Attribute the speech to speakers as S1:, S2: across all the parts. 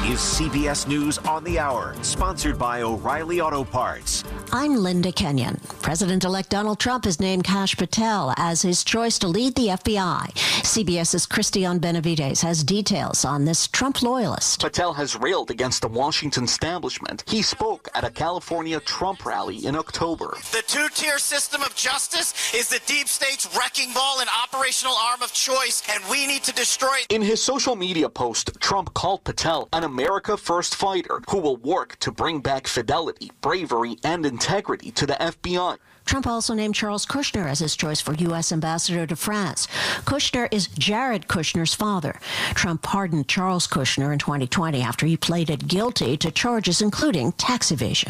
S1: is CBS News on the Hour, sponsored by O'Reilly Auto Parts.
S2: I'm Linda Kenyon. President-elect Donald Trump has named Kash Patel as his choice to lead the FBI. CBS's Christiane Benavides has details on this Trump loyalist.
S3: Patel has railed against the Washington establishment. He spoke at a California Trump rally in October.
S4: The two-tier system of justice is the deep state's wrecking ball and operational arm of choice, and we need to destroy it.
S3: In his social media post, Trump called Patel an America First fighter who will work to bring back fidelity, bravery, and integrity to the FBI.
S2: Trump also named Charles Kushner as his choice for U.S. ambassador to France. Kushner is Jared Kushner's father. Trump pardoned Charles Kushner in 2020 after he pleaded guilty to charges including tax evasion.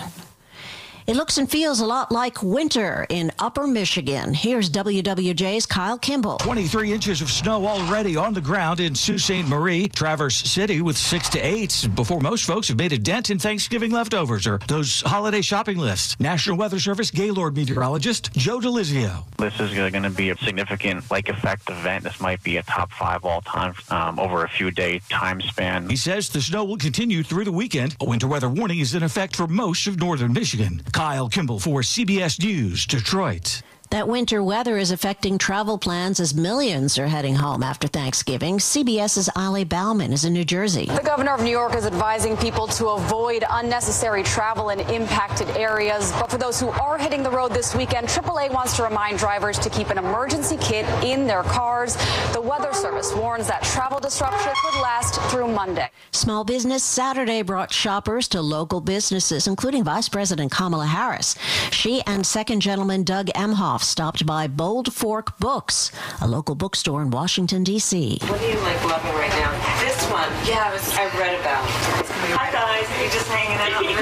S2: It looks and feels a lot like winter in Upper Michigan. Here's WWJ's Kyle Kimball.
S5: 23 inches of snow already on the ground in Sault Ste. Marie, Traverse City with 6 to 8 before most folks have made a dent in Thanksgiving leftovers or those holiday shopping lists. National Weather Service Gaylord meteorologist Joe DeLizio.
S6: This is going to be a significant lake effect event. This might be a top 5 all time over a few day time span.
S5: He says the snow will continue through the weekend. A winter weather warning is in effect for most of northern Michigan. Kyle Kimball for CBS News, Detroit.
S2: That winter weather is affecting travel plans as millions are heading home after Thanksgiving. CBS's Ali Bauman is in New Jersey.
S7: The governor of New York is advising people to avoid unnecessary travel in impacted areas. But for those who are hitting the road this weekend, AAA wants to remind drivers to keep an emergency kit in their cars. The Weather Service warns that travel disruption could last through Monday.
S2: Small Business Saturday brought shoppers to local businesses, including Vice President Kamala Harris. She and Second Gentleman Doug Emhoff stopped by Bold Fork Books, a local bookstore in Washington, D.C.
S8: What do you loving right now? This one. Yeah, I read about. Hi, guys. Are you just hanging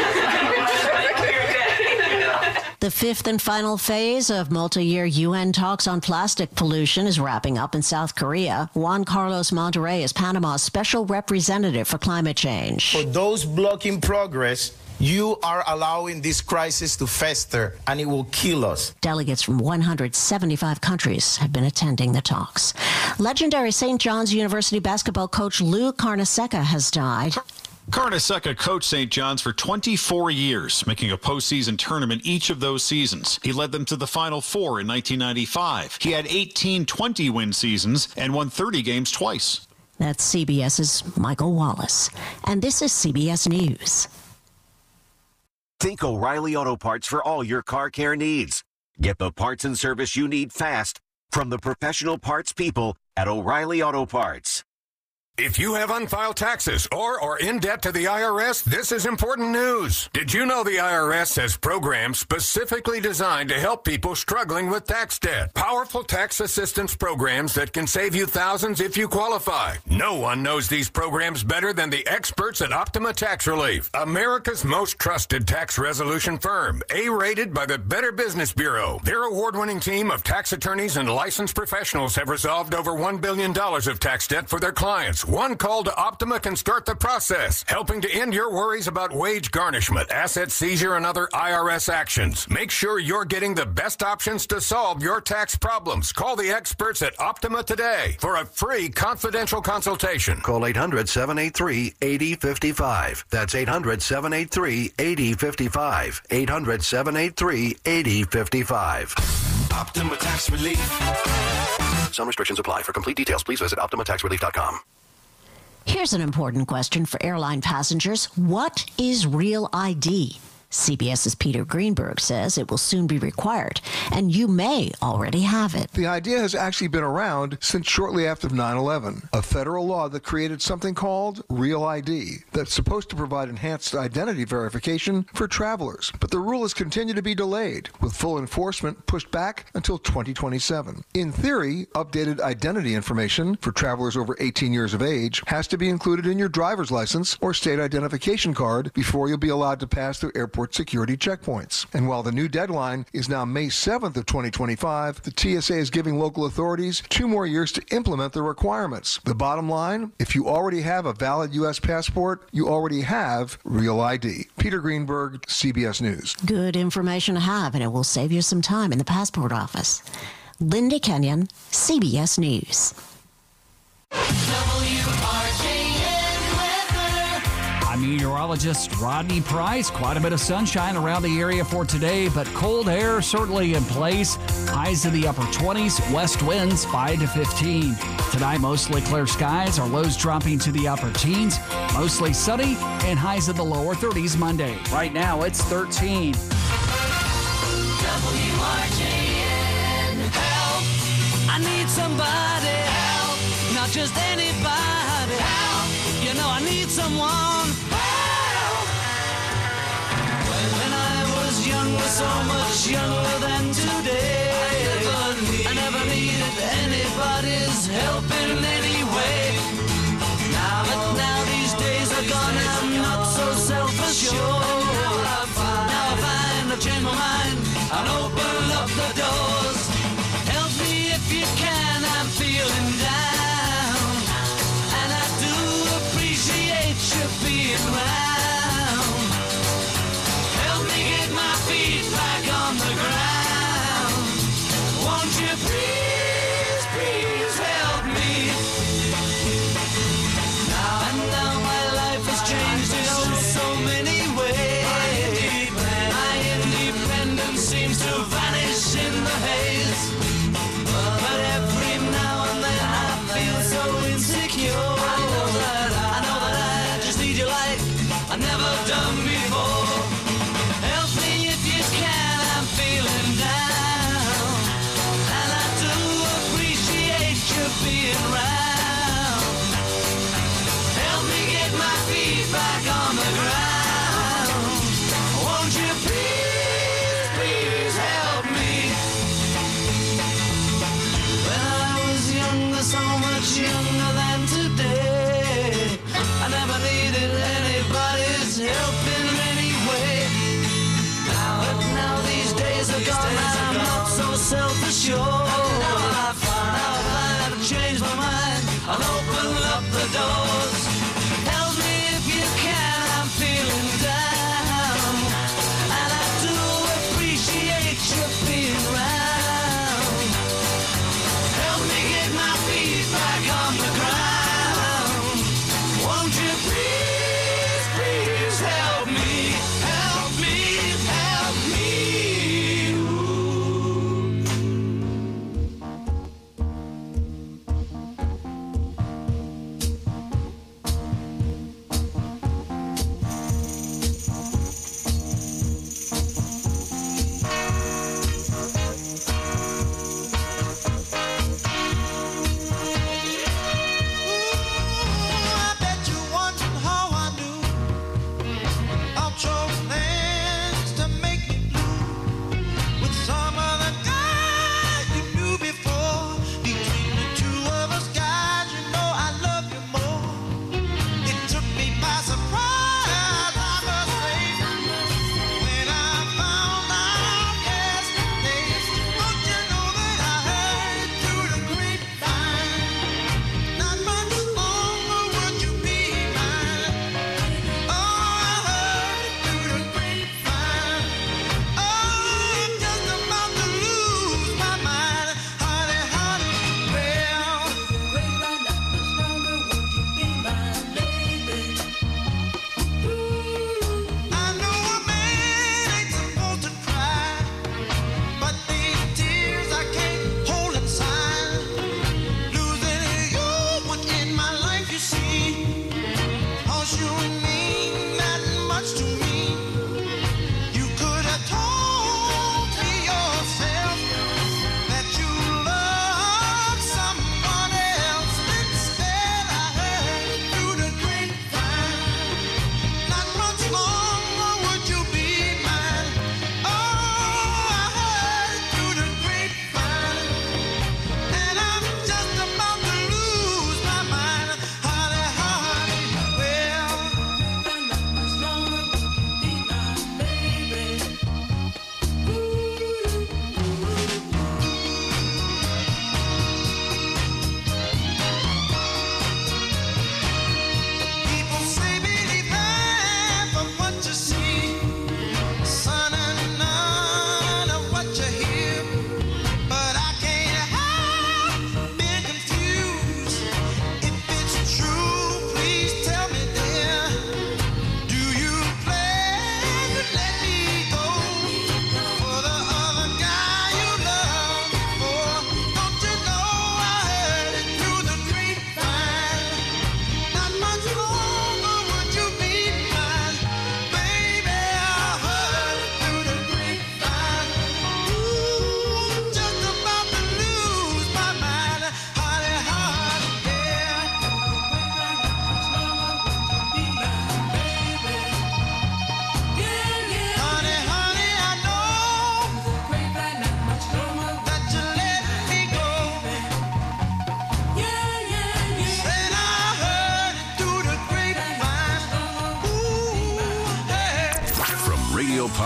S8: out?
S2: The fifth and final phase of multi-year UN talks on plastic pollution is wrapping up in South Korea. Juan Carlos Monterrey is Panama's special representative for climate change.
S9: For those blocking progress, you are allowing this crisis to fester, and it will kill us.
S2: Delegates from 175 countries have been attending the talks. Legendary St. John's University basketball coach Lou Carnesecca has died.
S10: Carnesecca coached St. John's for 24 years, making a postseason tournament each of those seasons. He led them to the Final Four in 1995. He had 18 20-win seasons and won 30 games twice.
S2: That's CBS's Michael Wallace. And this is CBS News.
S1: Think O'Reilly Auto Parts for all your car care needs. Get the parts and service you need fast from the professional parts people at O'Reilly Auto Parts.
S11: If you have unfiled taxes or are in debt to the IRS, this is important news. Did you know the IRS has programs specifically designed to help people struggling with tax debt? Powerful tax assistance programs that can save you thousands if you qualify. No one knows these programs better than the experts at Optima Tax Relief, America's most trusted tax resolution firm, A-rated by the Better Business Bureau. Their award-winning team of tax attorneys and licensed professionals have resolved over $1 billion of tax debt for their clients. One call to Optima can start the process, helping to end your worries about wage garnishment, asset seizure, and other IRS actions. Make sure you're getting the best options to solve your tax problems. Call the experts at Optima today for a free confidential consultation.
S12: Call 800-783-8055. That's 800-783-8055. 800-783-8055.
S11: Optima Tax Relief.
S12: Some restrictions apply. For complete details, please visit OptimaTaxRelief.com.
S2: Here's an important question for airline passengers. What is Real ID? CBS's Peter Greenberg says it will soon be required, and you may already have it.
S13: The idea has actually been around since shortly after 9/11, a federal law that created something called Real ID that's supposed to provide enhanced identity verification for travelers. But the rule has continued to be delayed, with full enforcement pushed back until 2027. In theory, updated identity information for travelers over 18 years of age has to be included in your driver's license or state identification card before you'll be allowed to pass through airport security checkpoints. And while the new deadline is now May 7th of 2025, the TSA is giving local authorities 2 more years to implement the requirements. The bottom line, if you already have a valid U.S. passport, you already have Real ID. Peter Greenberg, CBS News.
S2: Good information to have, and it will save you some time in the passport office. Linda Kenyon, CBS News.
S14: I'm meteorologist Rodney Price. Quite a bit of sunshine around the area for today, but cold air certainly in place. Highs in the upper 20s, west winds 5 to 15. Tonight, mostly clear skies. Our lows dropping to the upper teens. Mostly sunny and highs in the lower 30s Monday. Right now, it's 13.
S15: WRJN. Help! I need somebody. Help! Not just anybody. Help! You know I need someone. Help! When I was younger, so much younger than today, I never needed anybody's help in any way. But now these days are gone, I'm not so self-assured. Now I find I've changed my mind, I'll open up the doors. Help me if you can, I'm feeling down, and I do appreciate you being round. Help me get my feet back on the ground. Won't you please, please help me? Now my life has changed in so many ways. My independence seems to vanish in the haze. But every now and then I feel so insecure. I know that I just need you like I've never done before. Help me if you can, I'm feeling down, and I do appreciate you being round. Help me get my feet back on the ground. Won't you please, please help me? When I was younger, so much younger than today, I never needed anybody's help in any way. But now these days are gone, I'm not so self-assured. Now I find I've changed my mind, I'll open up the doors. Help me if you can, I'm feeling down, and I do appreciate you being round. Help me get my feet back on the ground. Won't you please, please help me? Help me, help me.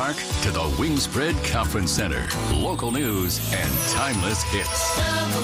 S16: Park to the Wingspread Conference Center. Local news and timeless hits.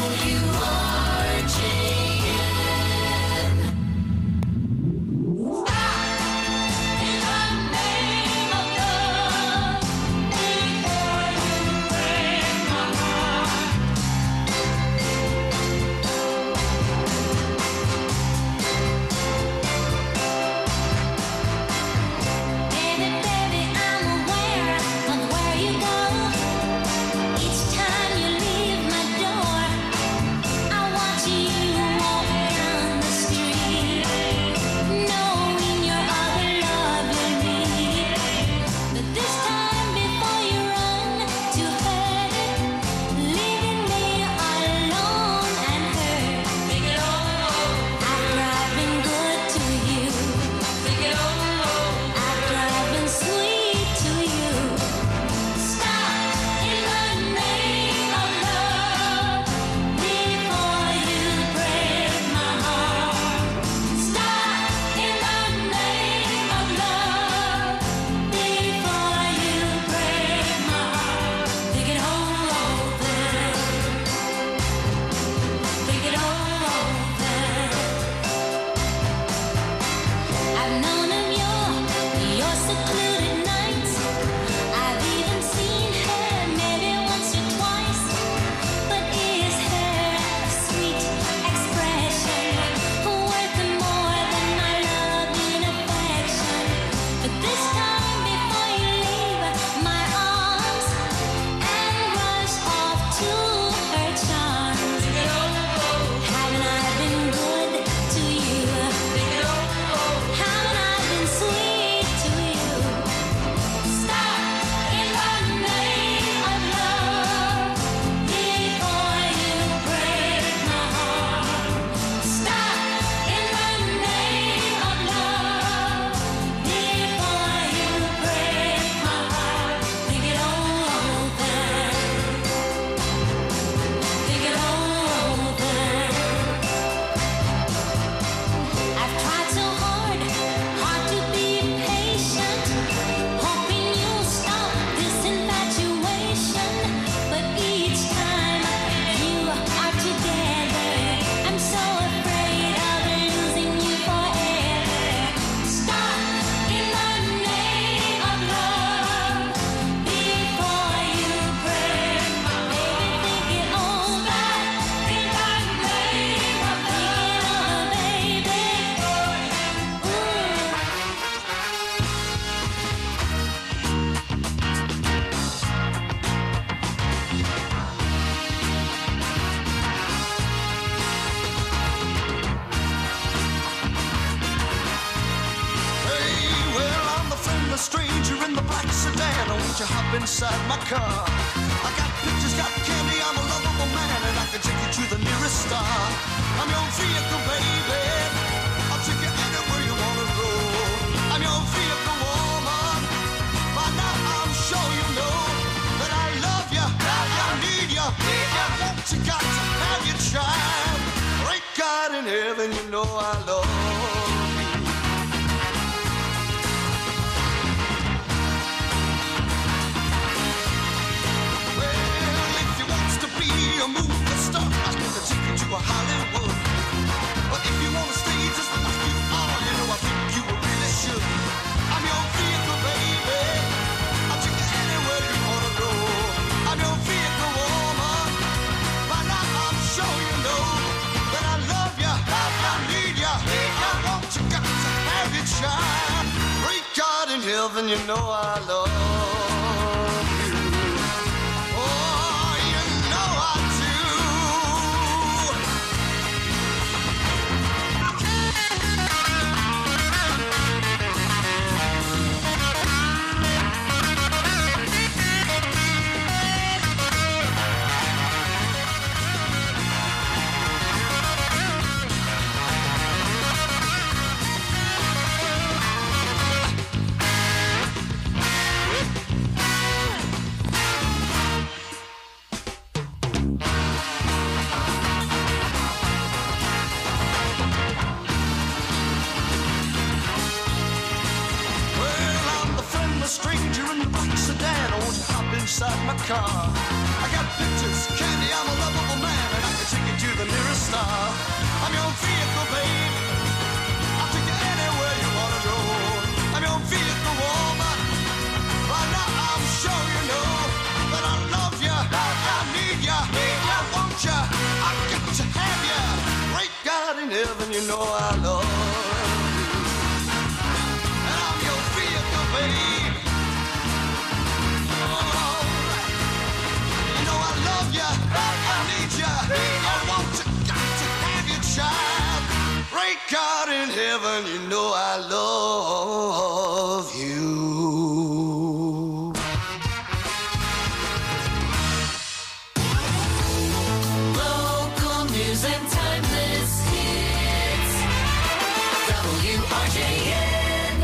S15: Inside my car, I got pictures, got candy, I'm a lovable man, and I can take you to the nearest star. I'm your vehicle, baby. I'll take you anywhere you wanna go. I'm your vehicle, woman. By now I'm sure you know that I love you, I need you, I want you, got to have your child. Great God in heaven, you know I love you. A movie star, I can take you to a Hollywood. But if you wanna stay just like you are, you know I think you really should. I'm your vehicle, baby. I'll take you anywhere you wanna go. I'm your vehicle, woman. By now I'm sure you know that I love you, I need you, I want you, got to have your child. Great God in heaven, you know I love you. inside my car. I got pictures, candy, I'm a lovable man, and I can take you to the nearest star. I'm your vehicle, babe. I'll take you anywhere you wanna go. I'm your vehicle, woman. By now I'm sure you know that I love you, I need you, I want you, I got to have you. Great God in heaven, you know I love you. And I'm your vehicle, babe. Alright. You know I love you, I need you, I want you, got to have you, child. Great God in heaven, you know I love you.
S17: Local news and timeless hits. WRJN.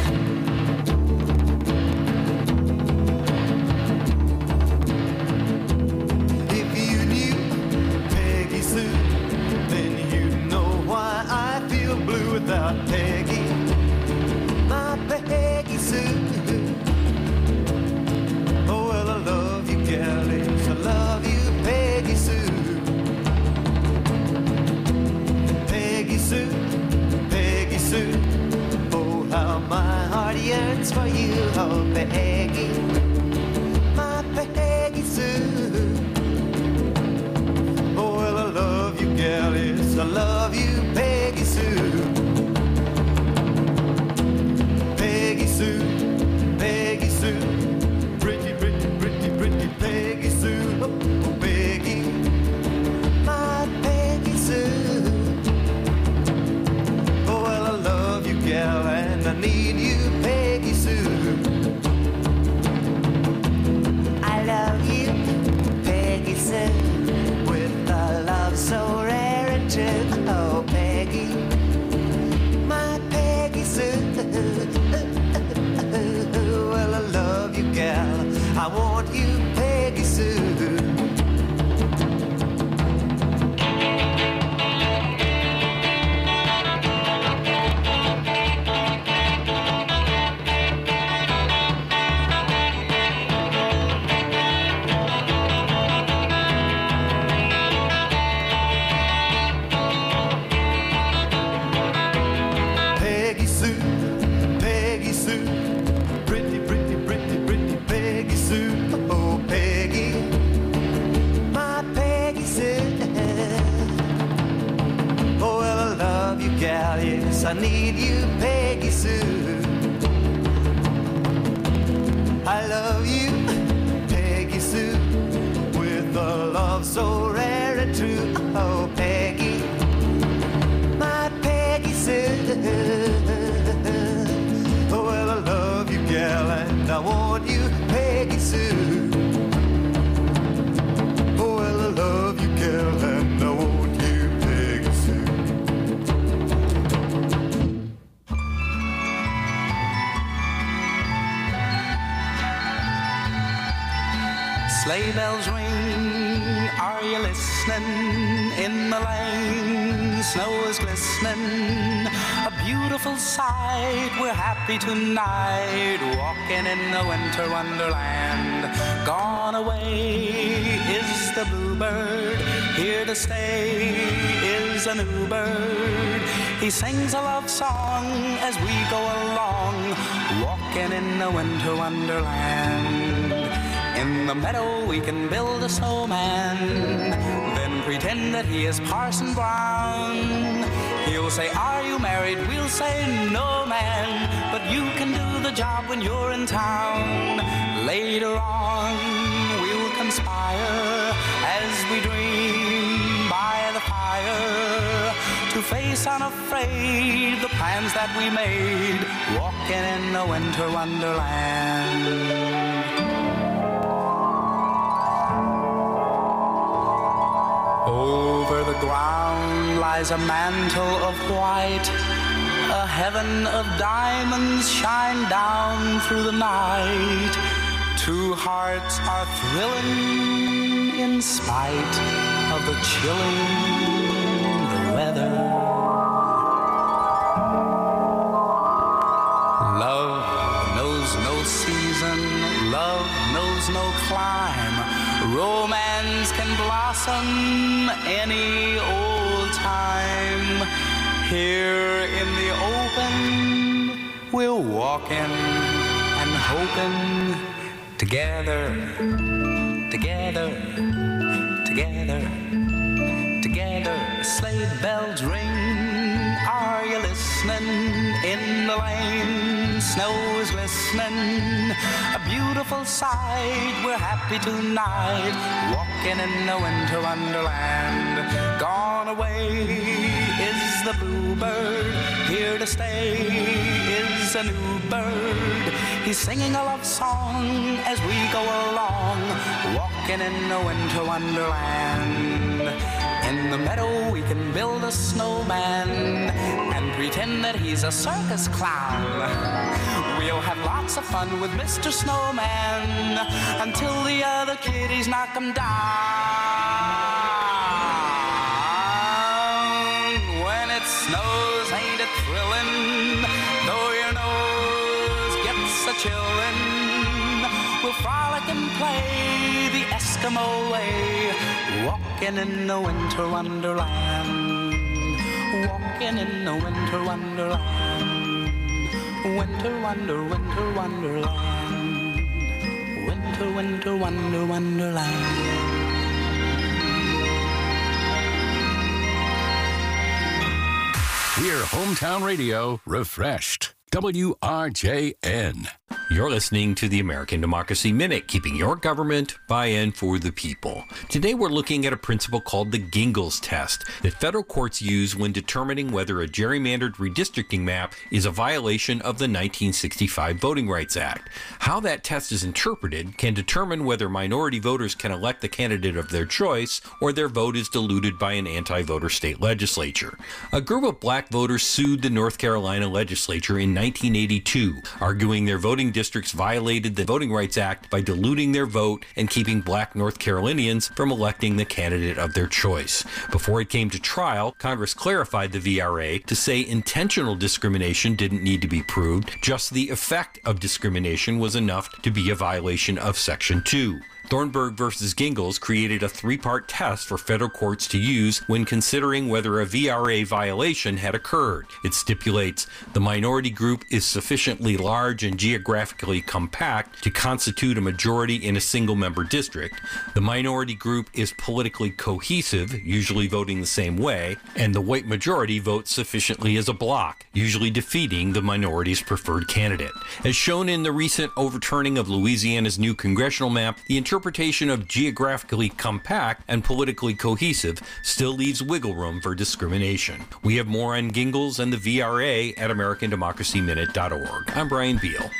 S15: If you knew Peggy Sue, then you'd know why I feel blue without Peggy. My Peggy Sue. Oh, well, I love you, galleys. I love you, Peggy Sue. Peggy Sue, Peggy Sue. Oh, how my heart yearns for you, oh, Peggy. My Peggy Sue. Oh, well, I love you, galleys. I love you, Peggy Sue. Peggy Sue, Peggy Sue. Pretty, pretty, pretty, pretty Peggy Sue. Oh, Peggy. My Peggy Sue. Oh, well, I love you, gal, and I need you, Peggy Sue. I love you, Peggy Sue, with a love so rare and true. Oh, Peggy, my Peggy Sue. Well, I love you, gal. I want you, Peggy Sue. Peggy Sue, Peggy Sue, pretty, pretty, pretty, pretty Peggy Sue. Oh, Peggy, my Peggy Sue. Oh, well, I love you, gal, yes, I need you, Peggy Sue. I love you, Peggy Sue, with a love so rare and true. Oh, Peggy, my Peggy Sue. Oh, well, I love you, gal, and I want you, Peggy Sue. Oh, well, I love you, gal, and I want you, Peggy Sue.
S18: Sleigh bells ring, are you listening? In the lane, snow is glistening. A beautiful sight, we're happy tonight, walking in the winter wonderland. Gone away is the bluebird, here to stay is a new bird. He sings a love song as we go along, walking in the winter wonderland. In the meadow we can build a snowman, then pretend that he is Parson Brown. He'll say, are you married? We'll say, no, man, but you can do the job when you're in town. Later on we'll conspire as we dream by the fire to face unafraid the plans that we made, walking in the winter wonderland. Over the ground lies a mantle of white, a heaven of diamonds shine down through the night. Two hearts are thrilling in spite of the chilling weather. Love knows no season, love knows no clime. blossom any old time. Here in the open, we're walking and hoping together, together, together, together. Sleigh bells ring, are you listening? In the lane, snow is glistening, a beautiful sight. We're happy tonight, walking in the winter wonderland. Gone away is the bluebird, here to stay is a new bird. He's singing a love song as we go along, walking in the winter wonderland. In the meadow we can build a snowman and pretend that he's a circus clown. We'll have lots of fun with Mr. Snowman until the other kiddies knock him down. When it snows, ain't it thrilling? Though your nose gets a chillin', we'll frolic and play the Eskimo way, walking in the winter wonderland, walking in the winter wonderland, winter wonder, winter wonderland, winter, winter, wonder, wonderland.
S16: We're Hometown Radio refreshed. WRJN.
S19: You're listening to the American Democracy Minute, keeping your government by-in for the people. Today we're looking at a principle called the Gingles test that federal courts use when determining whether a gerrymandered redistricting map is a violation of the 1965 Voting Rights Act. How that test is interpreted can determine whether minority voters can elect the candidate of their choice or their vote is diluted by an anti-voter state legislature. A group of black voters sued the North Carolina legislature in 1982, arguing their voting districts violated the Voting Rights Act by diluting their vote and keeping black North Carolinians from electing the candidate of their choice. Before it came to trial, Congress clarified the VRA to say intentional discrimination didn't need to be proved, just the effect of discrimination was enough to be a violation of Section 2. Thornburg versus Gingles created a three-part test for federal courts to use when considering whether a VRA violation had occurred. It stipulates the minority group is sufficiently large and geographically compact to constitute a majority in a single-member district. The minority group is politically cohesive, usually voting the same way, and the white majority votes sufficiently as a bloc, usually defeating the minority's preferred candidate. As shown in the recent overturning of Louisiana's new congressional map, the interpretation of geographically compact and politically cohesive still leaves wiggle room for discrimination. We have more on Gingles and the VRA at AmericanDemocracyMinute.org. I'm Brian Beal.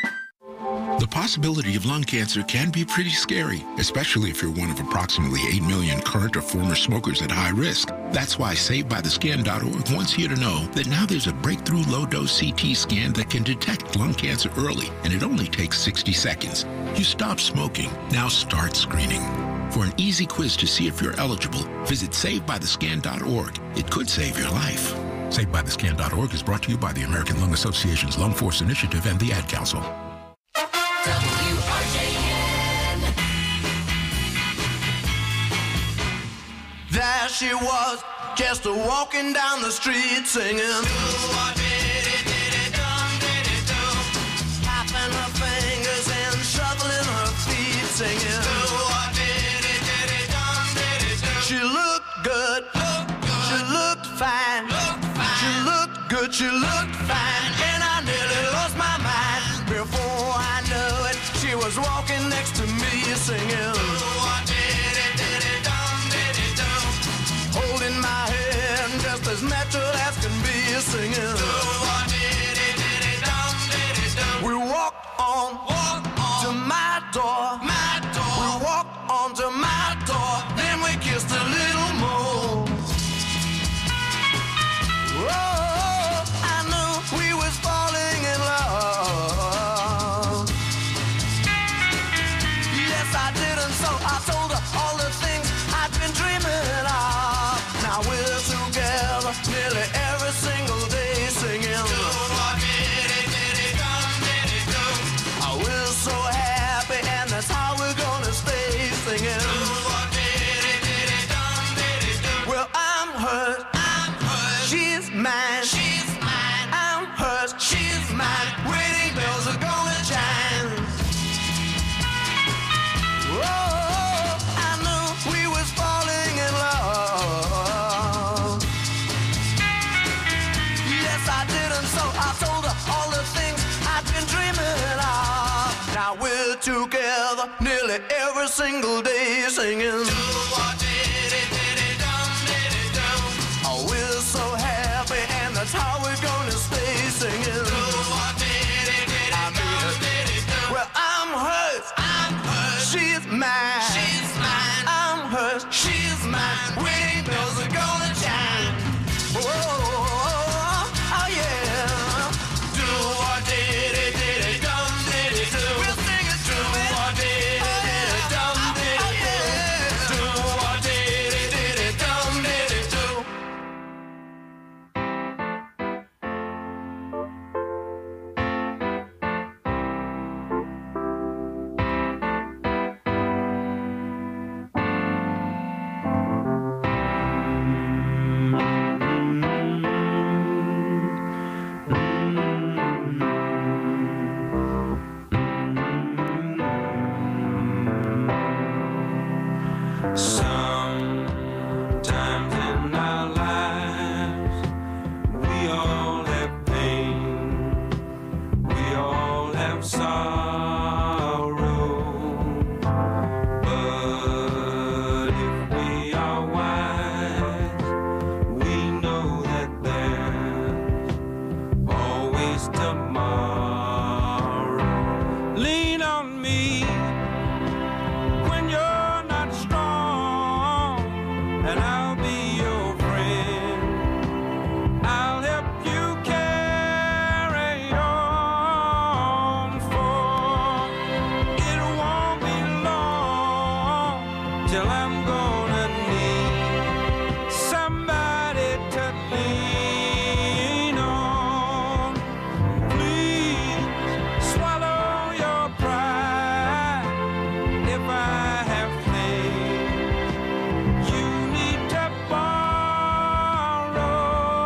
S20: The possibility of lung cancer can be pretty scary, especially if you're one of approximately 8 million current or former smokers at high risk. That's why SaveByTheScan.org wants you to know that now there's a breakthrough low-dose CT scan that can detect lung cancer early, and it only takes 60 seconds. You stop smoking, now start screening. For an easy quiz to see if you're eligible, visit SaveByTheScan.org. It could save your life. SaveByTheScan.org is brought to you by the American Lung Association's Lung Force Initiative and the Ad Council.
S17: WRJN.
S15: There she was, just walking down the street singing. Tapping her fingers and shuffling her feet singing. She looked good, she looked fine, she looked good, she looked fine, and I nearly lost my mind. Before I knew it, she was walking next to me singing. Holding my hand just as natural as can be singing. We walked on to my door. We walked on to my door. Then we kissed a little more. Oh, I knew we was falling in love. Yes, I did, and so I told her all the things I'd been dreaming of. Now we're together nearly every single day singing. out nearly every single day singing. Oh, we're so happy, and that's how we're gonna stay singing. Well, I'm hers, she's mine. I'm hers, she's mine. Wedding bells are gonna chime. Oh, yeah. Do what did it dum did it do. We'll sing it do what did it dum did it do. Do what did it dum did it do.
S17: Sometimes in our lives, we all have pain, we all have sorrow. But if we are wise, we know that there's always tomorrow. Lean on me when you're not strong, and I'll be your friend. I'll help you carry on, for it won't be long till I'm gonna need somebody to lean on. Please swallow your pride. If I have things you need to borrow,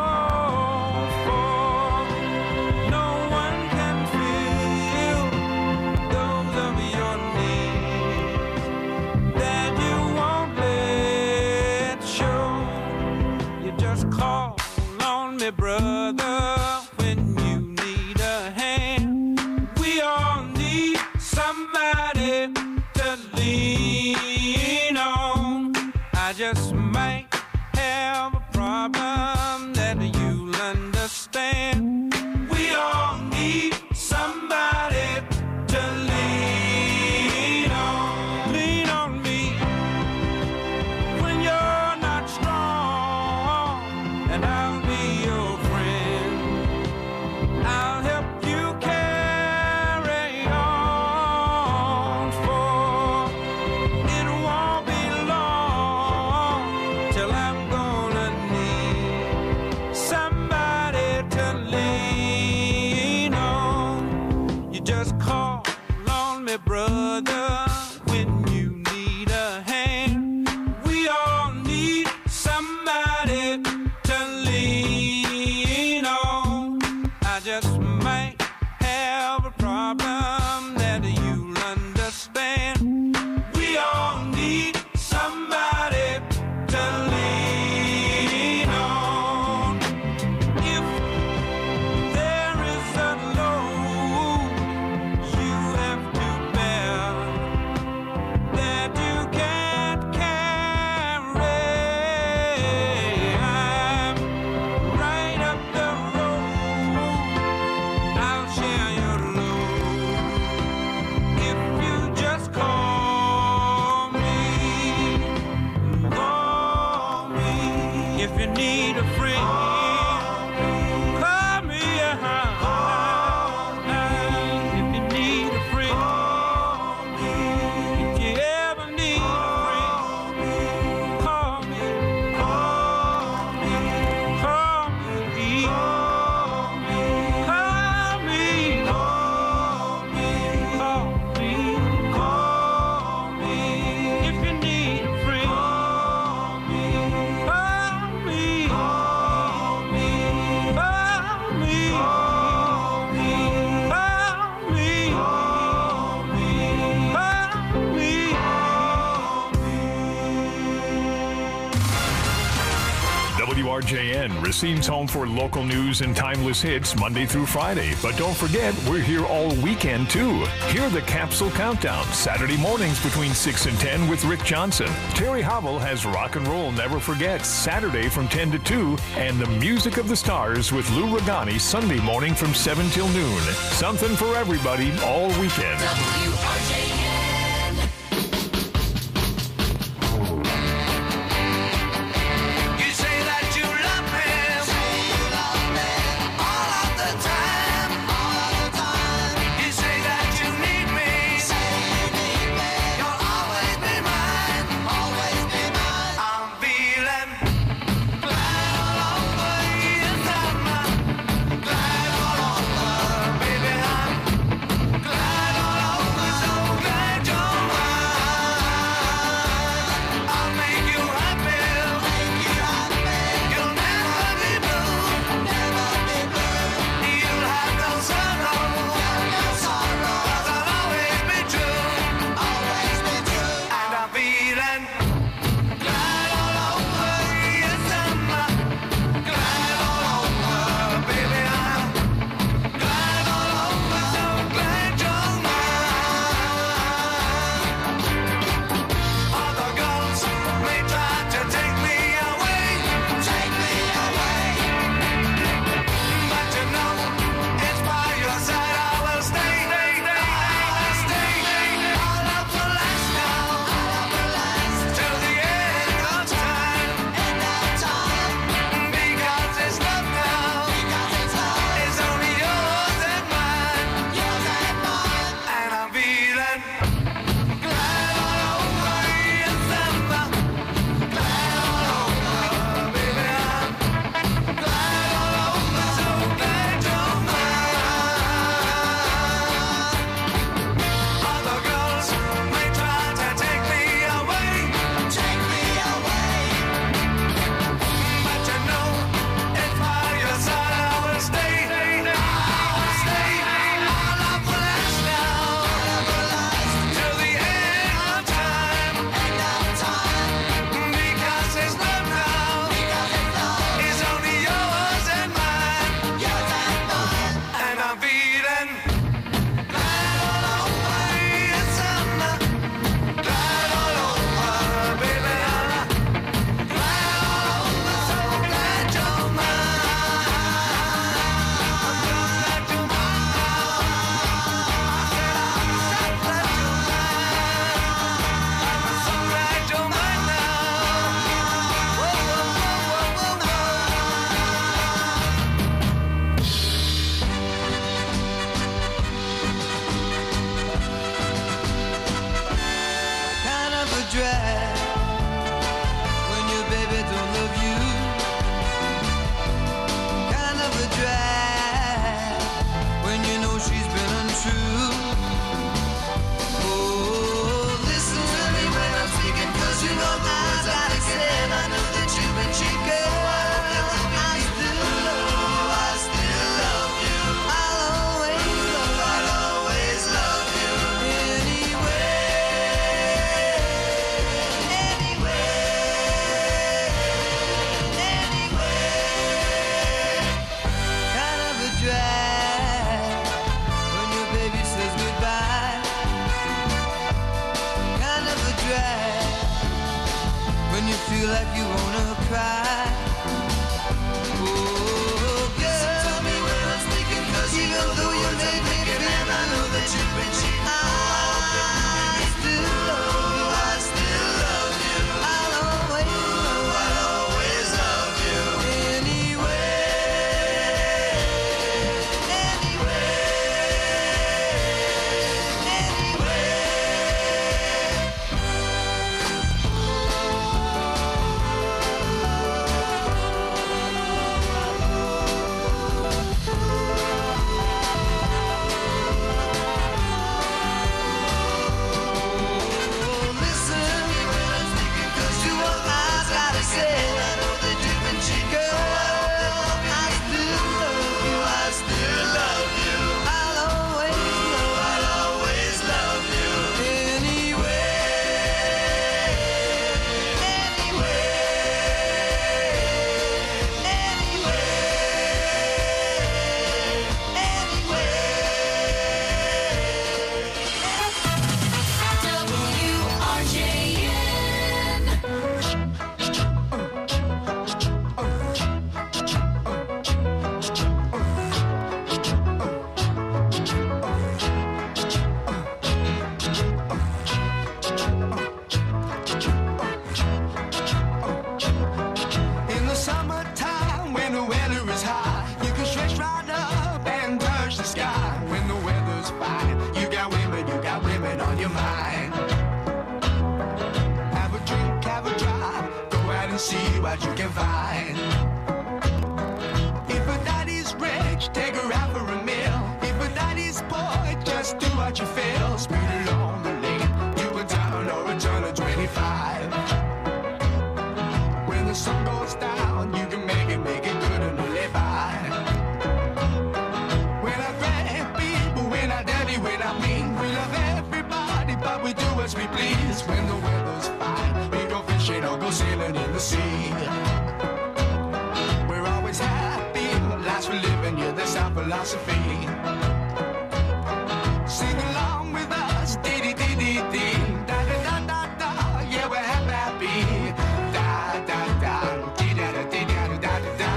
S17: for no one can feel those of your needs that you won't let show. You just call on me, brother, when you need a hand. We all need somebody to lean on. I just might have a problem that you'll understand. We all need somebody to lean on. Lean on me when you're not strong, and I'll be your friend. I'll help you carry on, for it won't be long till I'm gonna need somebody to lean on. You just call on me, brother, when you need a hand. We all need somebody to lean
S21: seems home for local news and timeless hits Monday through Friday. But don't forget, we're here all weekend, too. Hear the Capsule Countdown, Saturday mornings between 6 and 10 with Rick Johnson. Terry Hobble has Rock and Roll Never Forgets, Saturday from 10 to 2, and the Music of the Stars with Lou Regani, Sunday morning from 7 till noon. Something for everybody all weekend.
S15: Glad all over, so glad. rich, take her out for a meal. If a daddy's poor, just do what you feel. Speed along the lane, you go down or a turn of 25. When the sun goes down, you can make it good and live by. When I grab people, when I daddy, when I mean, we love everybody, but we do as we please. When the weather's fine, we go fishing or go sailing in the sea. We're always happy, lives we're living, yeah, that's our philosophy. Sing along with us, dee-dee-dee-dee-dee, da-da-da-da-da, yeah, we're happy, da-da-da, dee-da-da-dee-da-da-da-da.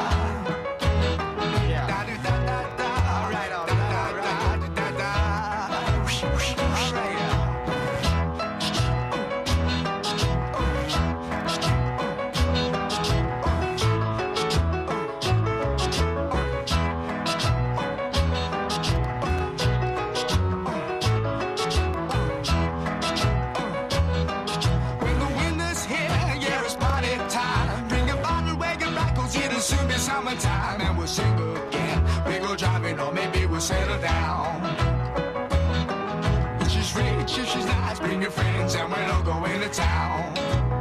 S15: Da-da-da-da-da, right on, da-da-da-da-da, right on. When the winter's here, yeah, it's party time. Bring a bottle, wagon back, 'cause it'll soon be summertime. And we'll sing again. We go driving, or maybe we'll settle down. If she's rich, if she's nice, bring your friends, and we'll all go into town.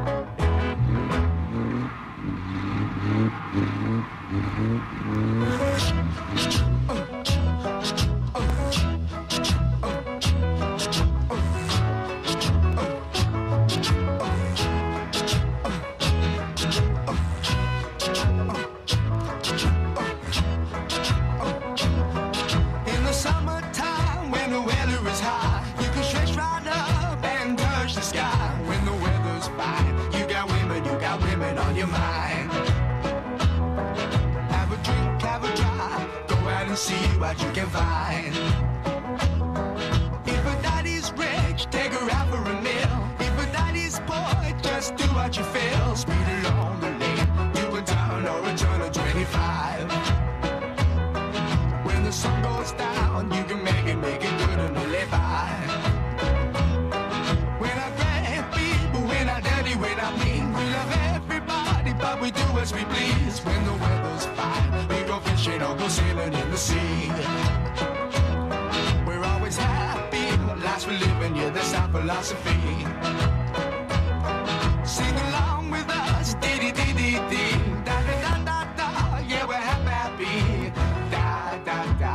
S15: In the summertime, when the weather is high, you can stretch right up and touch the sky. When the weather's fine, you got women on your mind. Have a drink, have a drive, go out and see what you can find. If a daddy's rich, take her out for a meal. If a daddy's poor, just do what you feel. Speed along the lane, you go down or a turn of 25. When the sun goes down, you can make it good and live by. When I grab people, when I daddy, when I mean, we love everybody, but we do as we please. When the weather's fine, we go fishing or go sailing in the sea. We're always happy, lives we're living, yeah, that's our philosophy. Sing along with us, dee-dee-dee-dee-dee, da-da-da-da-da, yeah, we're happy, da-da-da.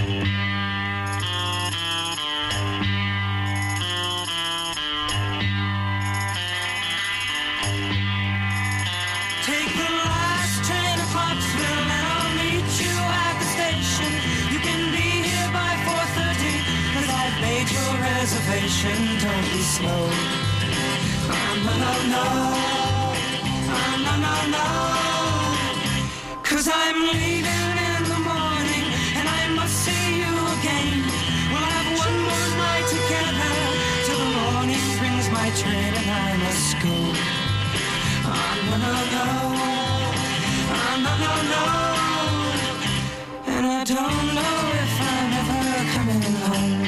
S15: Take the last train to Clarksville and I'll meet you at the station. You can be here by 4:30, 'cause I've made your reservation. Don't be slow. No, no, no. No, no, no. 'Cause I'm leaving in the morning and I must see you again. We'll have one more night together till the morning brings my train and I must go. No, no, no. No, no, no. And I don't know if I'm ever coming home.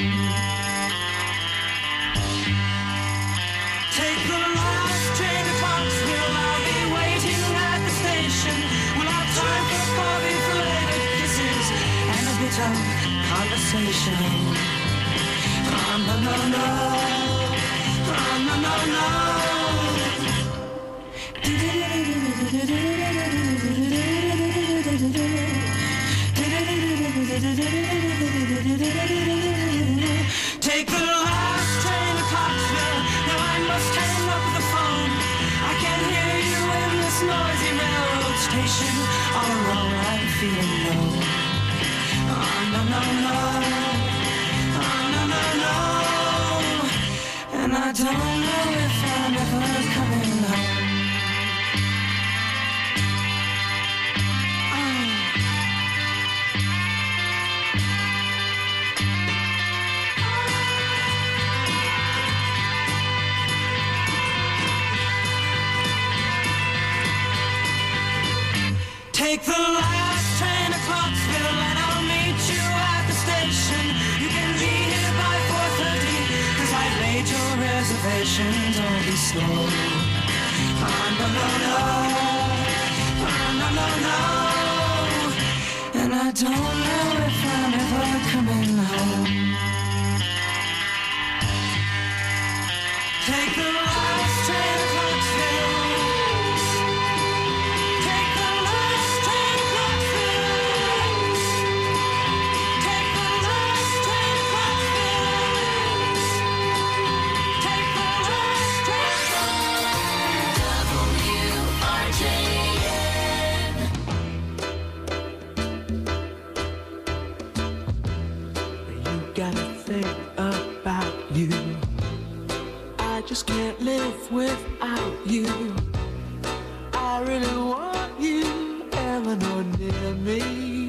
S15: Take the last train to Clarksville. I'll be waiting at the station. We'll have time for coffee, filleted kisses, and a bit of conversation. No, no, no. No, no, no. Take the last train to Clarksville. Now I must hang up the phone. I can hear you in this noisy railroad station. All alone I'm feeling low. No, no, no. No, no, no. And I don't know if I'm ever coming home. Take the last train to Clarksville and I'll meet you at the station. You can be here by 4:30, 'cause I've made your reservation. Don't be slow. No, no, no. No, no, no. And I I don't know if I'm ever coming home. Take the last train to Clarksville. Take the last train to Clarksville. Take the last train to Clarksville. Take the last train. WRJN. You gotta think about you. I just can't live without you. I really want you, Eleanor, near me.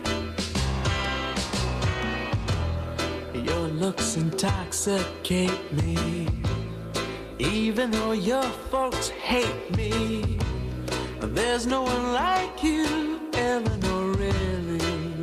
S15: Your looks intoxicate me. Even though your folks hate me, there's no one like you, Eleanor, really.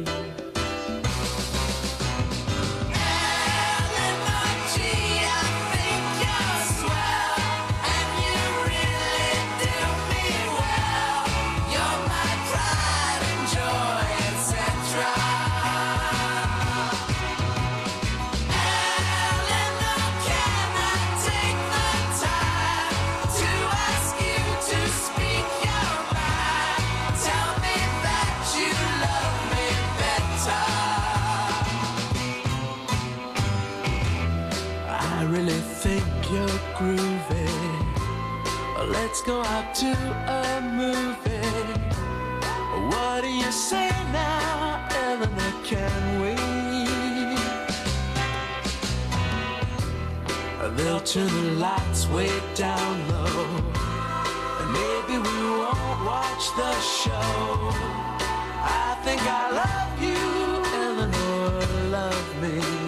S15: Groovy. Let's go out to a movie. What do you say now, Eleanor? Can we? They'll turn the lights way down low, and maybe we won't watch the show. I think I love you, Eleanor, love me.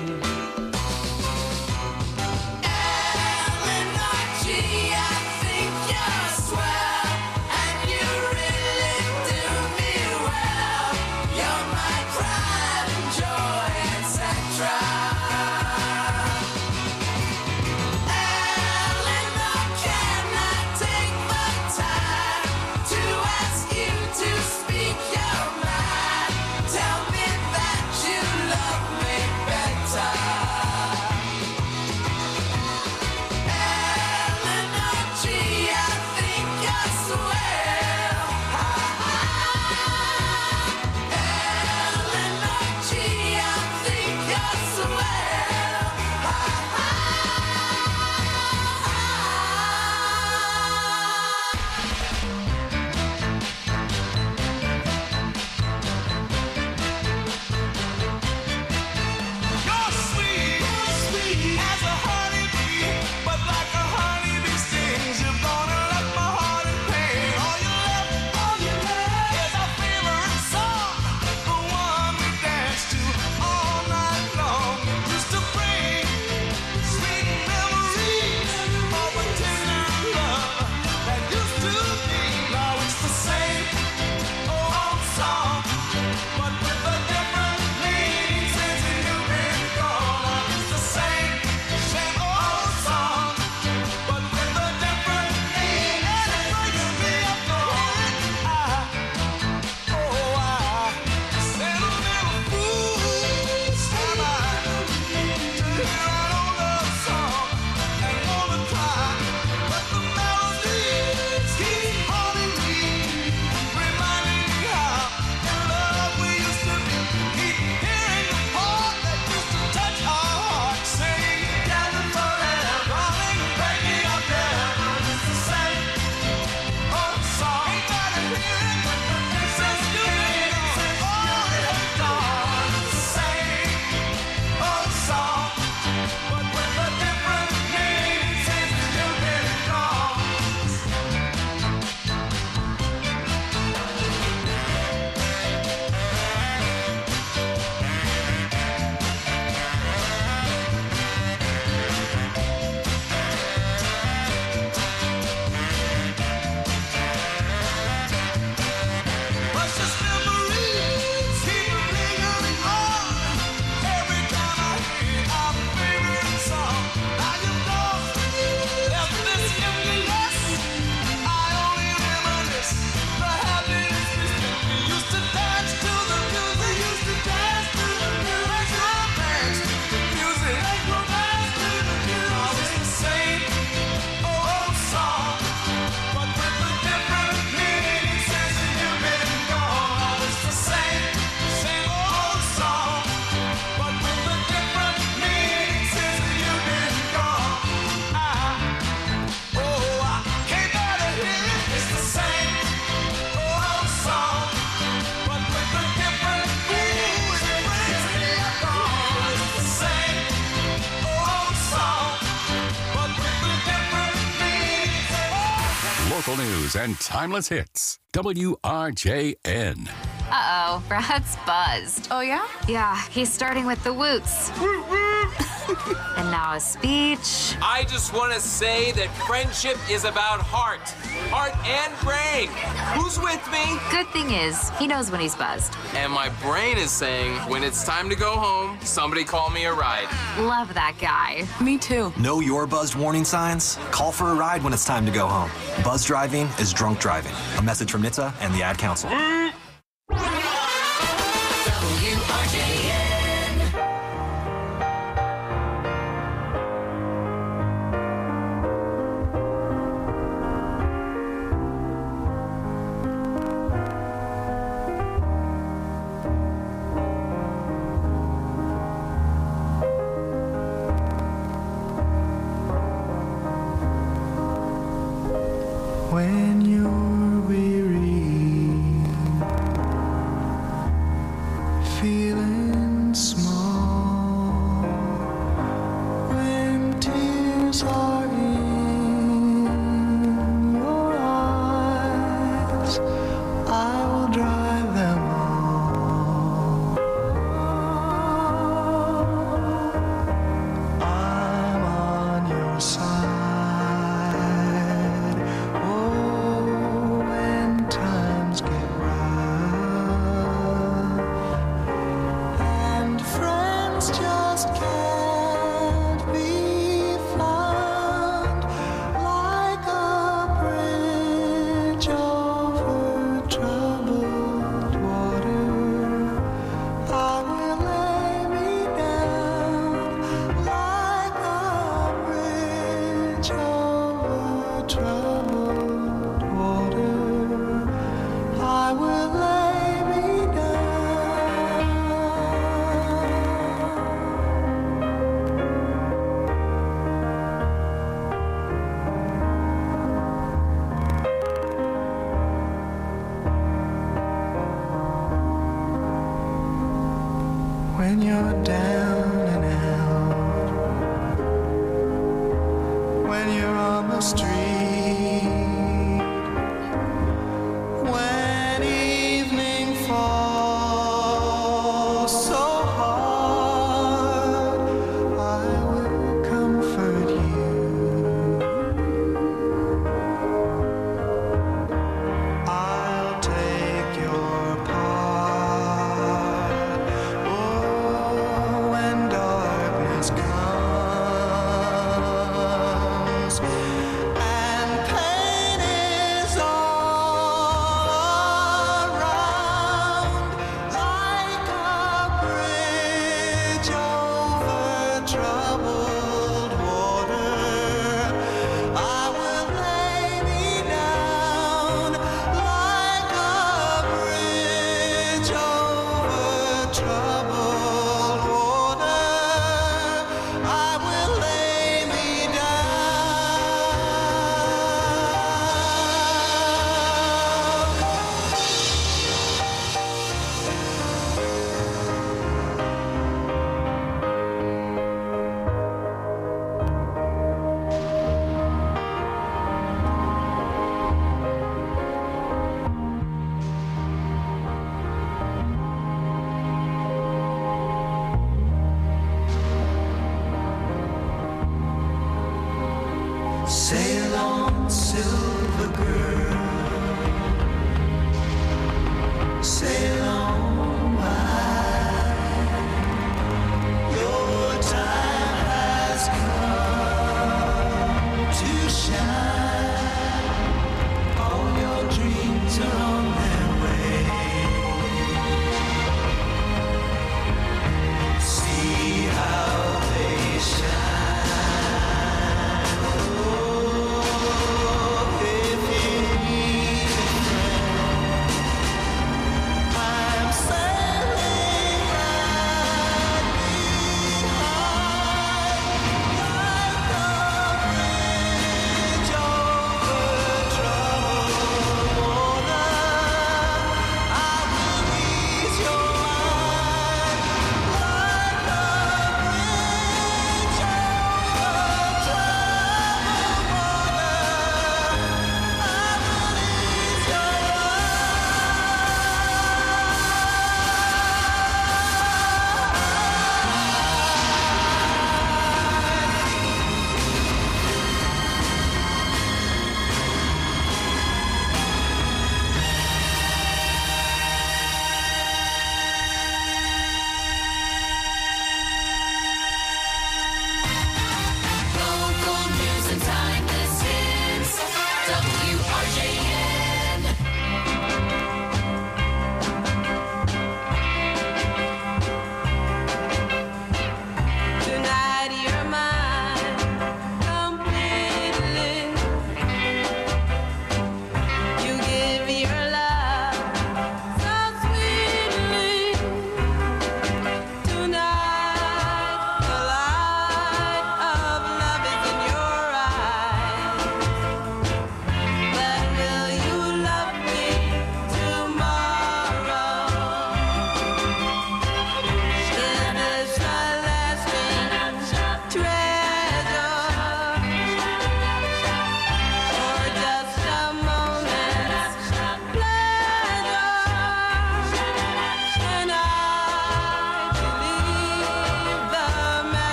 S16: Local news and timeless hits. WRJN.
S4: Uh-oh, Brad's buzzed.
S22: Oh, yeah?
S4: Yeah, he's starting with the woots. And now a speech.
S23: I just want to say that friendship is about heart and brain. Who's with me?
S4: Good thing is, he knows when he's buzzed.
S23: And my brain is saying, when it's time to go home, somebody call me a ride.
S4: Love that guy.
S22: Me too.
S24: Know your buzzed warning signs? Call for a ride when it's time to go home. Buzz driving is drunk driving. A message from NHTSA and the Ad Council.
S15: When you're weary, feeling small, when tears are in your eyes, I will dry them all. I'm on your side. When you're down and out, when you're on the street, when evening falls so hard, I will comfort you. I'll take your part. When darkness comes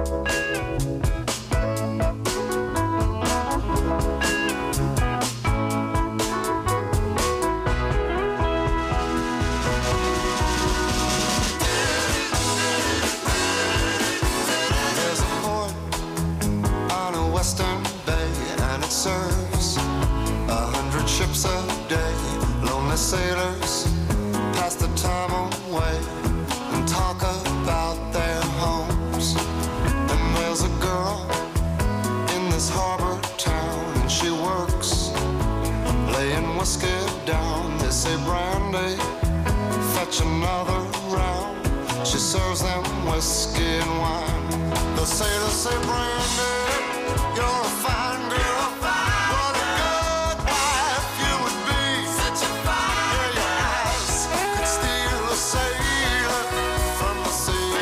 S15: There's a port on a western bay, and it serves 100 ships a day. Lonely sailors pass the time away and talk about their homes. And there's a girl in this harbor town, and she works laying whiskey down. They say, Brandy, fetch another round. She serves them whiskey and wine. The sailors say, Brandy, you're a fine girl. What a good wife you would be. Such a fine girl. Your eyes could steal a sailor from the sea.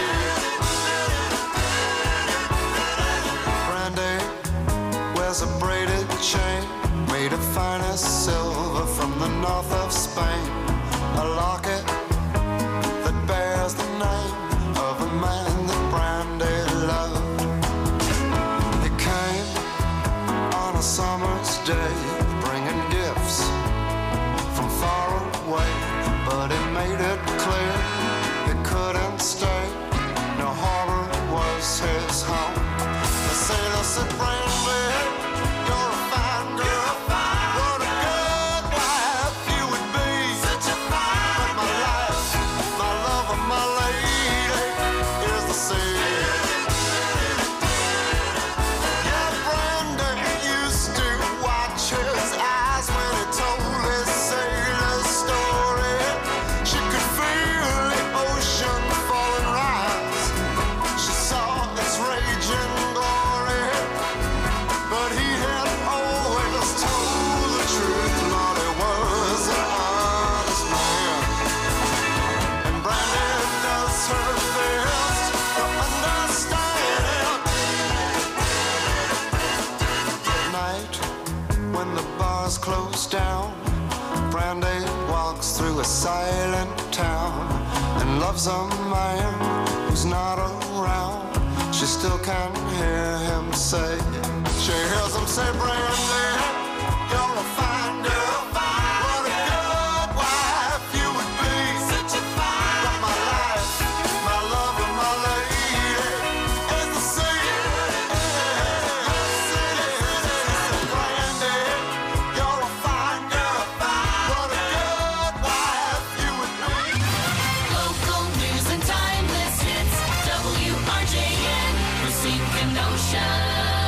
S15: Brandy wears a braided chain made of finest silver from the north of Spain. A locket that bears the name of a man that Brandy loved. He came on a summer's day, bringing gifts from far away, but he made it clear he couldn't stay. No harbor was his home. The sailor said, Brandy, you're a fine girl. What a good wife you would be. Such a fine. But my life, my love, and my lady is the sea. Yeah, Brandy used to watch his eyes when he told his sailor story. She could feel the ocean fall and rise. She saw its raging glory, but he had always told the truth. Lord, he was an honest man, and Brandy does her best to understand him. At night, when the bars close down, Brandy walks through a silent town and loves a man who's not around. She still can hear him say, she hears him say, Brandy, you're a fine girl. What a good wife you would be. Such a fine. But my life, my love, and my lady is the sea. Brandy, you're a fine girl. What a good wife you would be.
S3: Local news and timeless hits. WRJN, Racine, Kenosha.